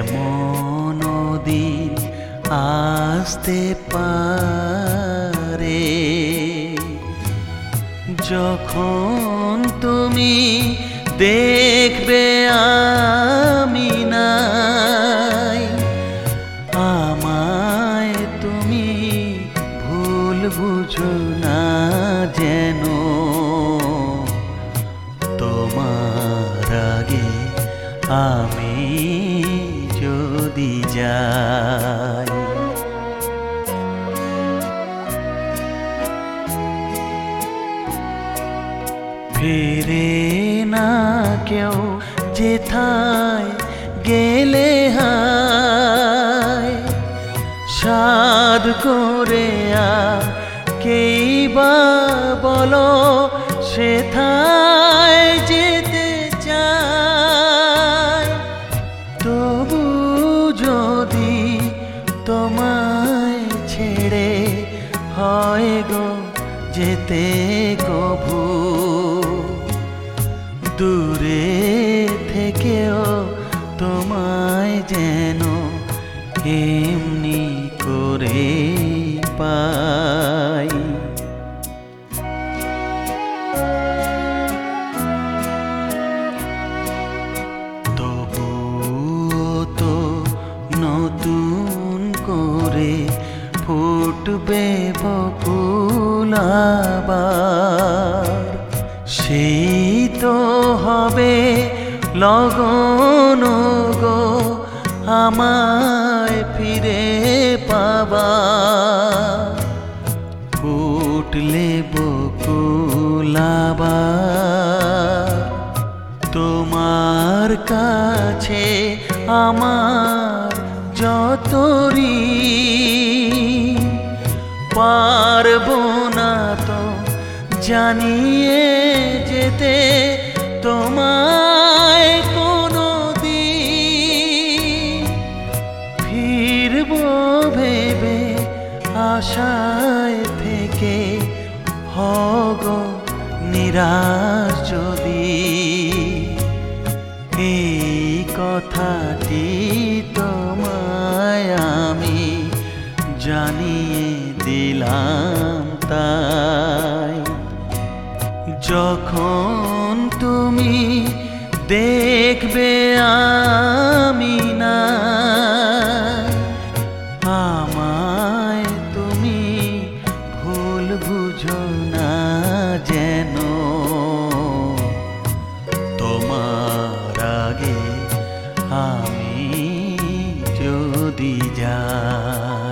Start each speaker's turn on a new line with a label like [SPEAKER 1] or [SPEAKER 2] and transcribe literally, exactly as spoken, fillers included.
[SPEAKER 1] এমন দিন আসতে পারে যখন তুমি দেখবে আমি নাই, আমায় তুমি ভুল বুঝো না যেন। তোমার আগে আমি যদি যাই, ফিরে না কেউ যেথায় গেলে হায়, সাধ করে আর কেই বা বলো সেথায় যেতে চায়। তবু যদি তোমায় ছেড়ে হয় গো যেতে কভু, দূরে থেকেও তোমায় যেন এমনি করে পাই। তবুও তো নতুন করে ফুটবে বকুল আবার, সেই তো হবে লগন গো আমায় ফিরে পাবার। ফুটলে বকুল আবার তোমার কাছে আমার যত ঋণ, পারবো না তো জানিয়ে যেতে তোমায় কোনো দিন। ফিরবো ভেবে আশায় থেকে হগো নিরাশ যদি, এই কথাটি তোমায় আমি জানিয়ে দিলাম তাই। যখন তুমি দেখবে আমি না, আমায় তুমি ভুল বুঝো না যেন। তোমার আগে আমি যদি যাই।